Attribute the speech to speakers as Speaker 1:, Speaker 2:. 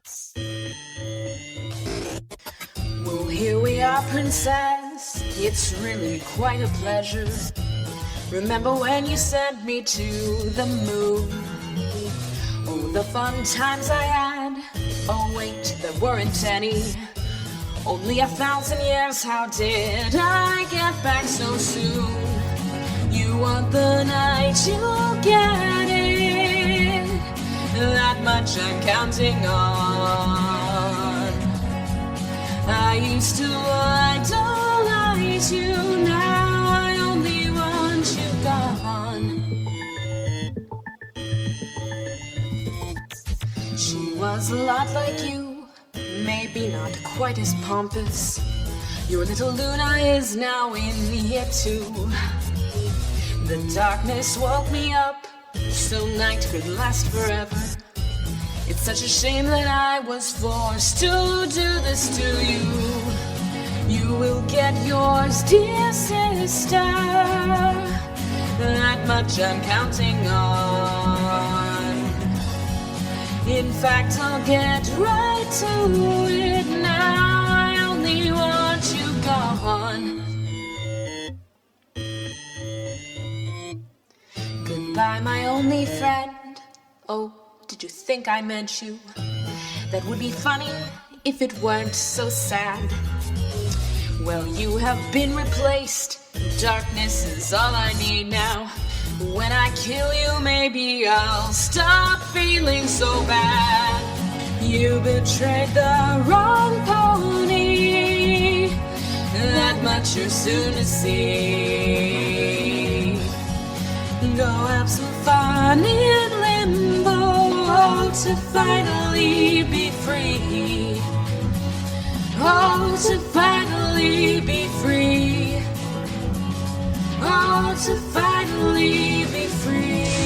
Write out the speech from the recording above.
Speaker 1: Well, here we are, princess. It's really quite a pleasure. Remember when you sent me to the moon? Oh, the fun times I had. Oh, wait, there weren't any. Only 1,000 years, how did I get back so soon? You want the night, you'll get it. That much I'm counting on. I used to idolize you, now I only want you gone. She was a lot like you, maybe not quite as pompous. Your little Luna is now in here too. The darkness woke me up, so night could last forever. It's such a shame that I was forced to do this to you. You will get yours, dear sister. That much I'm counting on. In fact, I'll get right to it now. I only want you gone. Goodbye, my only friend. Oh, did you think I meant you? That would be funny if it weren't so sad. Well, you have been replaced. Darkness is all I need now. When I kill you, maybe I'll stop feeling so bad. You betrayed the wrong pony. That much you're soon to see. Go have some fun in limbo to finally be free. Oh, to finally be free. Oh, to finally be free.